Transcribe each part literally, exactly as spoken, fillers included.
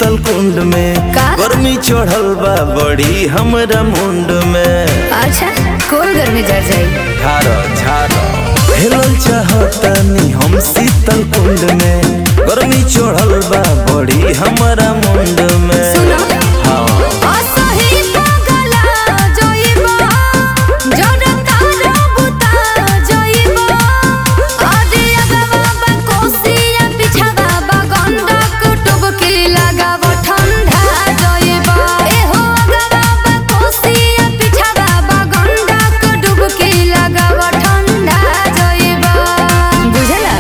शीतल कुंड में का? गर्मी चढ़ल बा बड़ी हमरा मुंड में। अच्छा कोई गर्मी जर जाई झारो झारो हेलल चाहतानी हम शीतल कुंड में गर्मी चढ़ल बा बड़ी हमरा मुंड में। सुनो हाँ असही पगला जइबो जरता रबुता जइबो अरे अगवा बा कोसिया पिछवा बा गंडक डुबकी लगाव ठंडा जइबो ए हो अगवा बा कोसिया पिछवा बा गंडक डुबकी लगाव ठंडा जइबो बुझला।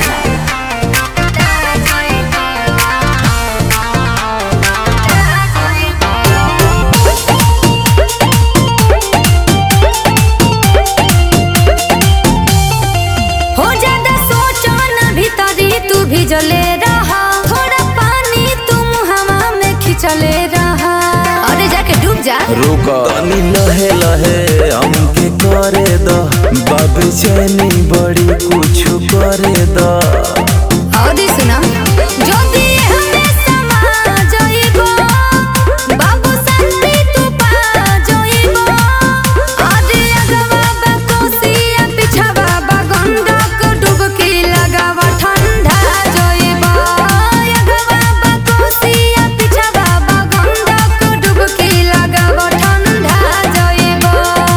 हो ज्यादा सोचो ना भीतरी तू भिजले रहा थोड़ा पानी तुम हवा में खिंचले रहा अरे जाके डूब जा। रुक तनी लहे लहे हमके करे द बाबे चैनी बड़ी कुछ करे द। और सुना जो भी हमें समा जइबो बाबू शांति तू पा जइबो अरे अगवा बा कोसिया पिछवा बा गंडक डुबकी लगाव ठंडा जइबो अगवा बा कोसिया पिछवा बा गंडक डुबकी लगाव ठंडा जइबो।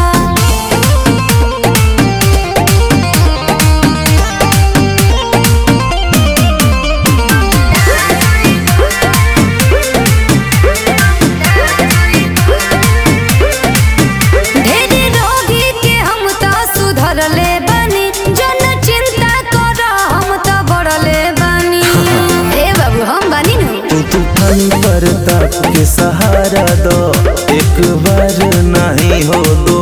ढेरी रोगी के हम तो सुधरले बानी जन चिंता कर हम तो बढ़ले बानी ए बाबू हम बानी नु तू तूफान पर ताप के सहारा दो एक बार नहीं हो दो